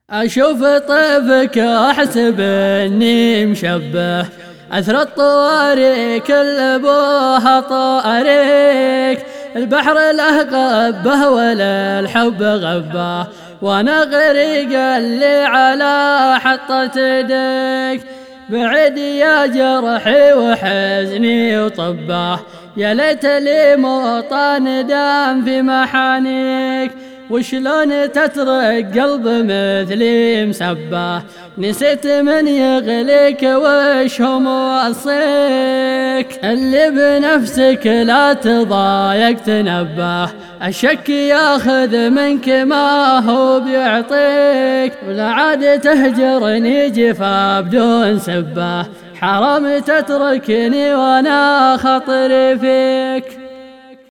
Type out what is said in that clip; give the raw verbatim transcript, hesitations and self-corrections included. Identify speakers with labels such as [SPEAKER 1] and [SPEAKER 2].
[SPEAKER 1] أشوف طيفك أحسب إني مشبه، أثر الطواري كل أبوها طاريك. البحر له غبه ولا الحب غبه، وأنا غريق اللي على حطة يديك. بعد يا جرحي وحزني وطبه، يا ليت لي موطن دام في محانيك. وشلون تترك قلب مثلي مسبه، نسيت من يغليك وش هو موصيك. اللي بنفسك لا تضايق تنبه، الشك ياخذ منك ما هو بيعطيك. ولا عاد تهجرني جفا بدون سبه، حرام تتركني وانا خطري فيك.